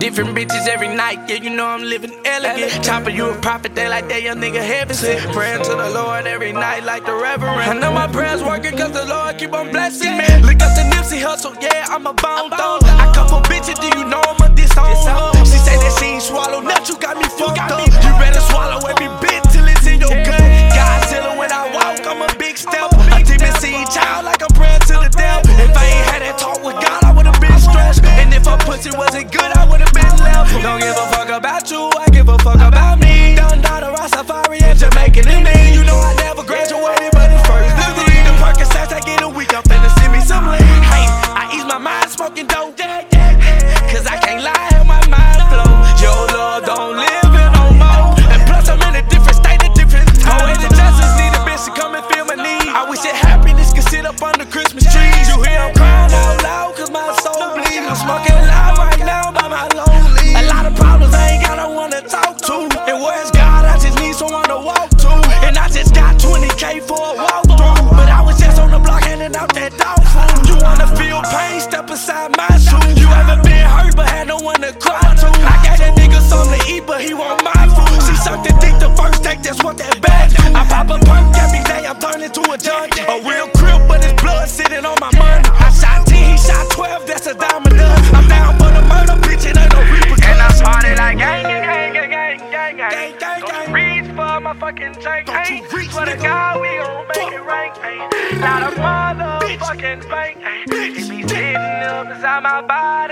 different bitches every night. Yeah, you know I'm living elegant. Chopper, you a prophet, they like that young nigga heaven sent. Praying to the Lord every night like the reverend. I know my prayers working cause the Lord keep on blessing me. Look up the Nipsey Hustle, yeah, I'm a bone thug. I come for bitches, do you know I'm a disown her? She say that she ain't swallow nuts, you got me fucked up. You better swallow every bit till it's in your gut. Godzilla when I walk, I'm a big step. A demon seed child like I'm praying to the devil. If I ain't had that talk with God, I would've been stressed. And if her pussy wasn't good, I would've been left. Don't give a fuck about you, I give a fuck about me. Done daughter, Rastafari and Jamaican in me. You know I never graduated, but it's first degree. The Percocets I get a week, I'm finna send me some lean. Hey, I ease my mind smoking dope. Cause I can't lie, how my mind flow. Yo, Lord, don't live in no more. And plus I'm in a different state, a different time. Oh, and the justice need a bitch to come and feel my need. I wish that happiness could sit up under Christmas trees. You hear I'm crying out loud cause my soul bleeds. I'm smoking loud right now by my lonely. A lot of problems I ain't got no one to talk to. And where's God? I just need someone to walk to. And I just got 20K for a walkthrough. But I was just on the block handing out that dog food. You wanna feel pain? Step aside my shoes. You ever been hurt but had no one to cry to? I got that nigga something to eat but he want my food. She sucked the dick the first take, that's what that bad do. I pop a perk every day, I'm turning to a junkie. A real crib but his blood sitting on my money. I shot 10, he shot 12, that's a diamond done. I'm down for the murder, bitch, it ain't no repercussions. And I party like gang, gang, gang, gang, gang, gang, gang. Don't you reach for my fucking tank, ayy. Swear to God, we gon' make it rank, ayy. Not a motherfucking bank, ayy. It be sitting up inside my body.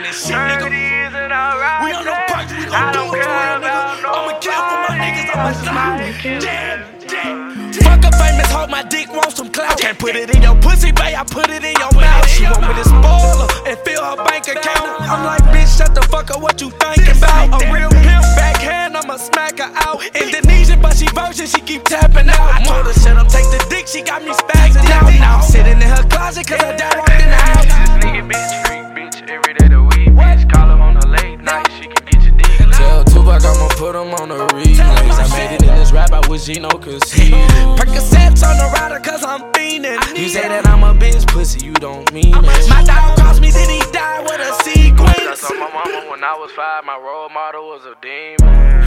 30s and alright. We on no punch, we gon' do it for real, nigga. I'ma kill for my niggas, I'ma slide. Damn. Fuck a famous hoe, my dick wants some clout. Can't put it in your pussy, babe, I put it in your mouth. She want me to spoil her and fill her bank account. I'm like, bitch, shut the fuck up, what you thinking about? A real pimp backhand, I'ma smack her out. Indonesian, but she virgin, she keep tapping out. I told her, shut up, take the dick, she got me spazzing out. Now I'm sitting in her closet, cause her dad walked in the house. This nigga bitch, freak bitch, every day the week. Bitch, call her on a late night, she can get your dick. Tell Tupac I'ma put him on the remix. I made it in this rap, I wish Gino could see it. Percocets on the rider cause I'm fiending. You say that I'm a bitch pussy, you don't mean it. My dog crossed me, then he died with a sequence. I told my mama when I was 5, my role model was a demon.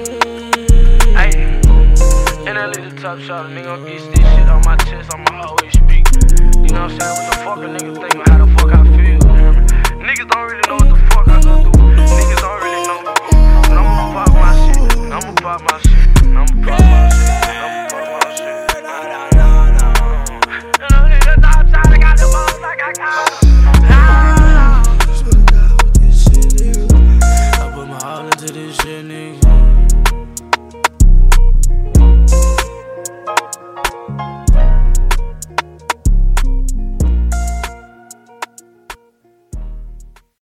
Ayy, and that little top shot, a nigga gon' get this shit on my chest, I'ma always speak. You know what I'm saying? What the fuck a nigga think, how the fuck I feel, man. Niggas don't really know what the fuck I go through. Niggas don't really know. But I'ma pop my shit.